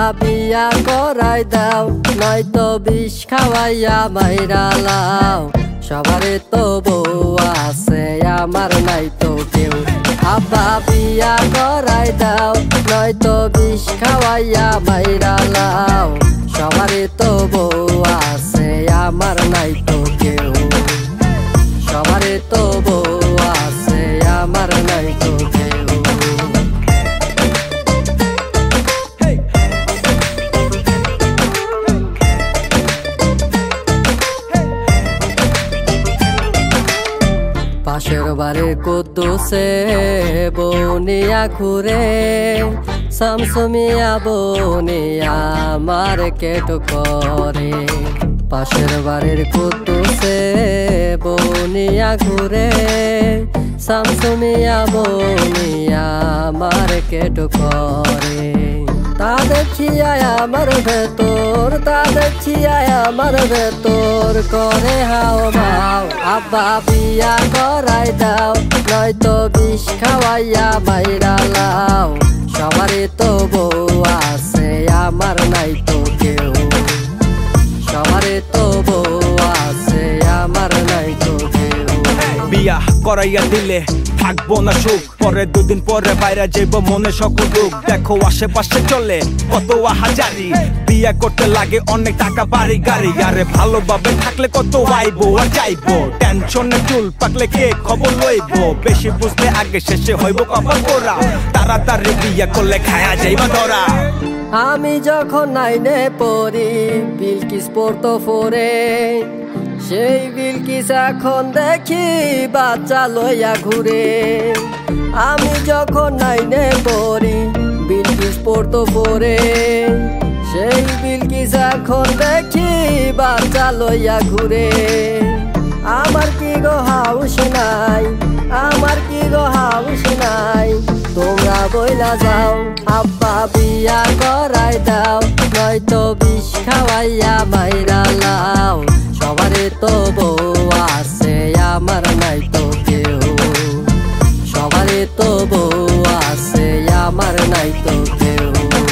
বিয়া করাই দাও, নয়তো বিষ খাওয়াইয়া মাইরা লাও। সবারে তো বউ আছে, আমার নাই তো কেউ। আব্বা বিয়া করাই দাও, নয়তো বিষ খাওয়াইয়া মাইরা লাও। সবারে তো বউ আছে, আমার নাই তো কেউ। সবারে তো বউ আছে, আমার নাই তো কেউ। পাশের বাড়ির কুদ্দুসে বনিয়া ঘুরে, শামসুমিয়া বনিয়া মার্কেট করে। পাশের বাড়ির কুদ্দুসে বনিয়া ঘুরে, শামসুমিয়া বনিয়া মার্কেট করে। তা দেখিয়া আমার ভেতর, তা দেখিয়া আমার ভেতর করে হাও মাও। আব্বা বিয়া করাই দাও, নয়তো বিষ খাওয়াইয়া মাইরা লাও। সবারই তো বউ আছে, আমার নাই তো কেউ। সবারই তো বউ আছে, আমার নাই তো কেউ। বিয়া করাইয়া দিলে থাকবো না সুখ, পরে দুদিন পরে বাইরে যাইব মনে সকল দুঃখ। দেখো আশেপাশে চলে কত হাজারি, বিয়া করতে লাগে অনেক টাকা বাড়ি গাড়ি। আরে ভালোভাবে থাকলে কত আইবো আর যাইবো, টেনশনে চুল পাকলে কে খবর লইব। বেশি বুঝলে আগে শেষে হইব কপাল পোড়া, তাড়াতাড়ি বিয়া করলে খায়া যাইবা ধরা। আমি যখন নাইনে পড়ি, বিলকিস পড়তো ফোরে। সেই বিলকিস এখন দেখি বাচ্চা লইয়া ঘুরে। আমি যখন নাইনে পড়ি, বিলকিস পড়তো ফোরে। সেই বিলকিস এখন দেখি বাচ্চা লইয়া ঘুরে। আমার কি গো হাউস নাই, আমার কি গো হাউস নাই, তোমরা বইলা যাও। আব্বা বিয়া করাই দাও, নয়তো বিষ খাওয়াইয়া মাইরা লাও। সবারে তো বউ আছে, আমার নাই তো কেউ। সবারে তো বউ আছে, আমার নাই তো কেউ।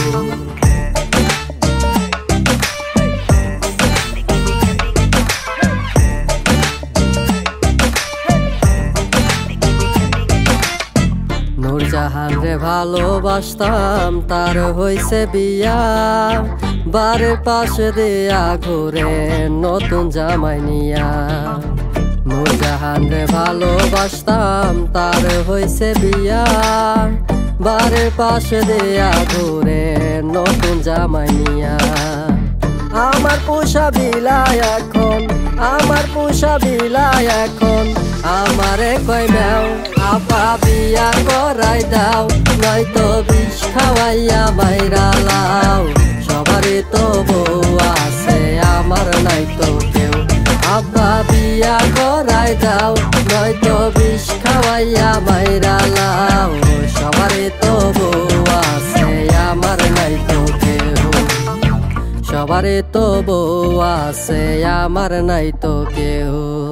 নূরজাহান রে ভালোবাসতাম, তার হইছে বিয়া। বাড়ির পাশে দিয়া ঘুরে নতুন জামাই নিয়া। নূরজাহান রে ভালোবাসতাম, তার হইছে বিয়া। বাড়ির পাশে দিয়া ঘুরে নতুন জামাই নিয়া। আমার পোষা বিলায় এখন, আমার পোষা বিলায় এখন, আমারে কই ম্যাও। আব্বা বিয়া করাই দাও, নয়তো বিষ খাওয়াইয়া মাইরা লাও। সবারই তো বউ আছে, আমার নাই তো কেউ। আব্বা বিয়া করাই দাও, নয়তো বিষ খাওয়াইয়া মাইরা লাও। সবারই তো বউ আছে, আমার নাই তো কেউ। সবারই তো বউ আছে, আমার নাই তো কেউ।